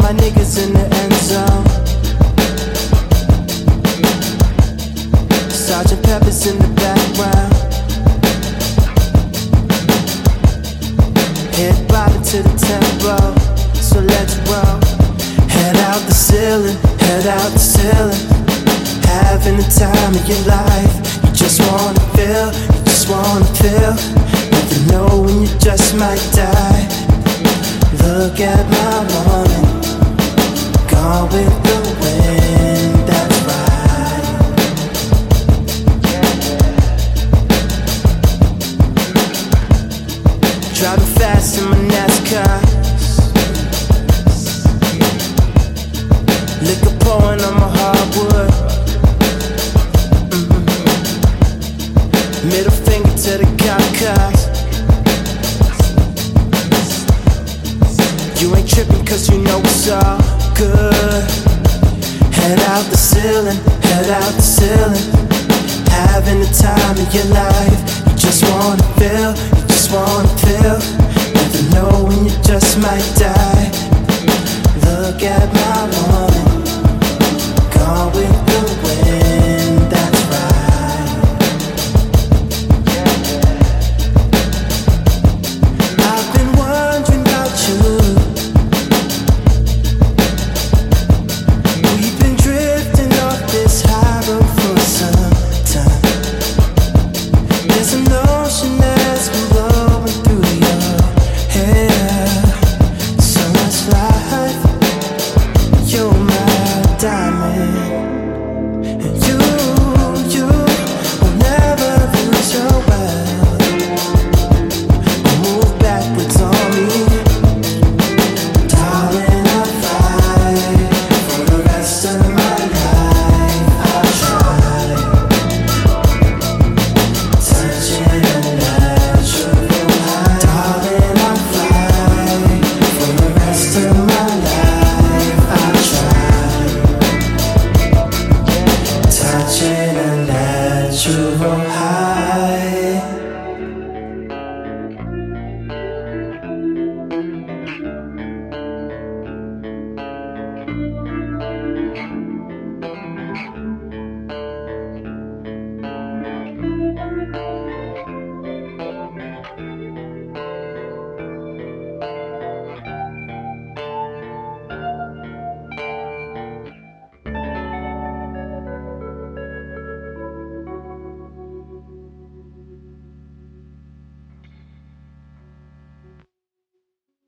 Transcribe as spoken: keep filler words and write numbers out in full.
my niggas in the end zone. Sergeant Pepper's in the background. Head bobbing to the tempo, so let's roll. Head out the ceiling, head out the ceiling. Having the time of your life. You just wanna feel, you just wanna feel. Never know when you just might die. Look at my morning, gone with the wind, that's right. Driving fast in my NASCAR, liquor pouring on my hardwood. mm-hmm. Middle finger to the cop cars. You ain't tripping cause you know it's all good. Head out the ceiling, head out the ceiling. Having the time of your life. You just wanna feel, you just wanna feel.